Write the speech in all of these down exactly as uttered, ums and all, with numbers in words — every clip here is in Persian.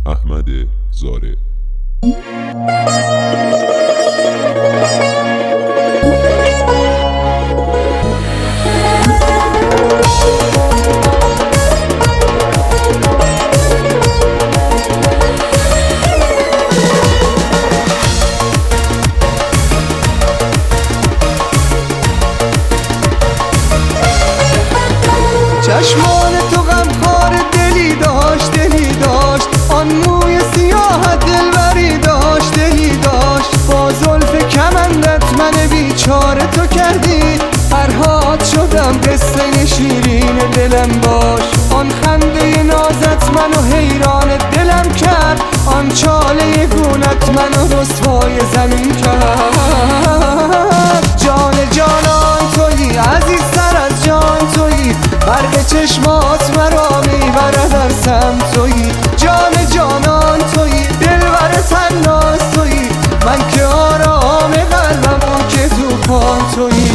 احمد زاره. چشمان تو غمخوار دلی داشت دلی داشت، آن موی سیاهت دلبری داشت دلی داشت. با زلف کمندت من بیچاره تو کردی، فرهاد شدم قصه شیرین دلم باش. آن خنده نازت منو حیران دلم کرد، آن چاله گونت منو رسوای زمین کرد. جان جانان تویی، عزیزتر از جان تویی، برق چشمات مرا میبرد در سمت تویی. جان جانان تویی، دلبر تناز تویی، من که آرام قلبم اون که توفان تویی.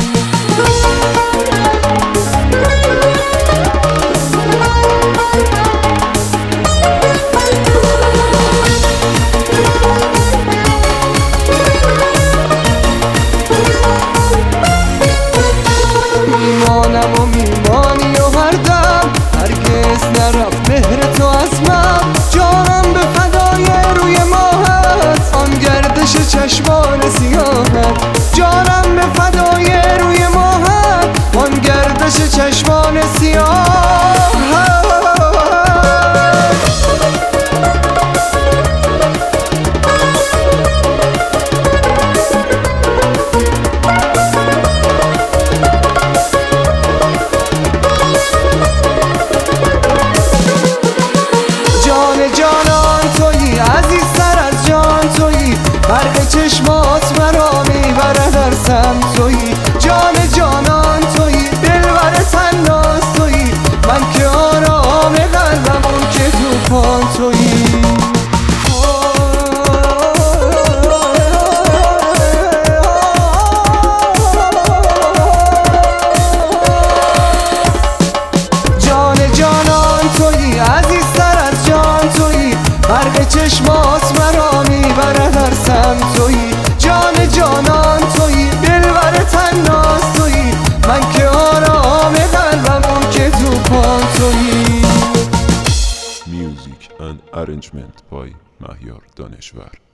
میمانم و میمانی و هر دم هرگز نرفت مهر تو از من. جانم به فدای روی ماهت، آن گردش چشمان سیاهت. جانم به فدای روی ماهت، آن گردش چشمان سیاهت. برق چشمات مرا میبرد در سمت تویی. جان جانان تویی، دلبر تناز تویی، من که آرام قلبم اون که توفان تویی. جان جانان تویی، عزیزتر از جان تویی، برق چشمات مرا میبرد در سمت تویی. جان جانان تویی، دلبر تناز تویی، من که آرام قلبم اون که توفان تویی. Music and arrangement by مهیار دانشور.